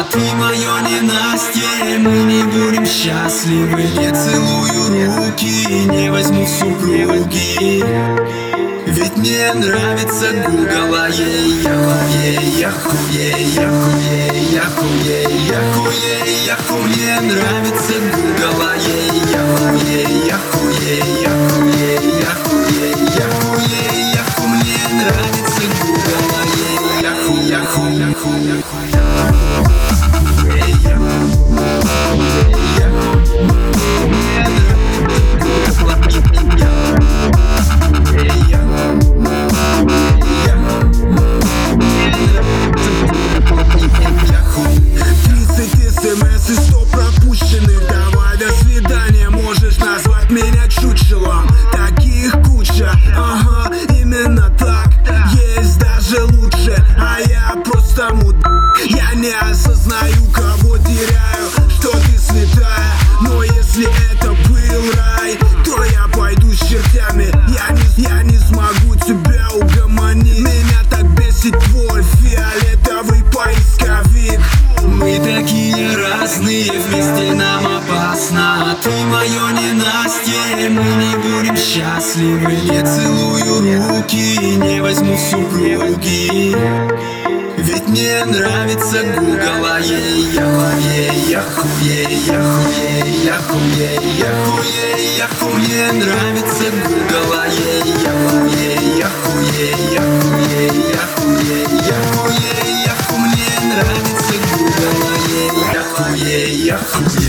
Ты мое ненастье, мы не будем счастливы. Не целую руки, не возьму в супруги. Ведь мне нравится гугала, ей-яху, ей-яху, ей-яху, ей-яху, ей-яху. Мне нравится гугала, ей-яху, ей-яху, ей-яху, ей-яху, ей-яху, ей-яху. Мне нравится гугала, ей-яху, яху, яху, яху. СМС и 100 пропущенных. Давай, до свидания, можешь назвать меня чучелом. Таких куча, ага, именно так. Есть даже лучше, а я просто мудак. Я не осознаю, кого теряю, что ты святая. Но если это был рай, то я пойду с чертями. Я не смогу тебя угомонить. Меня так бесит твой фиолетовый поисковик. Мы такие разные, вместе нам опасно. Ты мое ненастье, мы не будем счастливы. Не целую руки, не возьму в супруги. Ведь мне нравится гугала, ей-яху, ей-яху, ей-яху, ей-яху, ей-яху, ей-яху. Мне нравится гугала, ей-яху, ей-яху, ей-яху, ей-яху, ей-яху, ей-яху. Мне нравится гугала, ей-яху, ей-яху.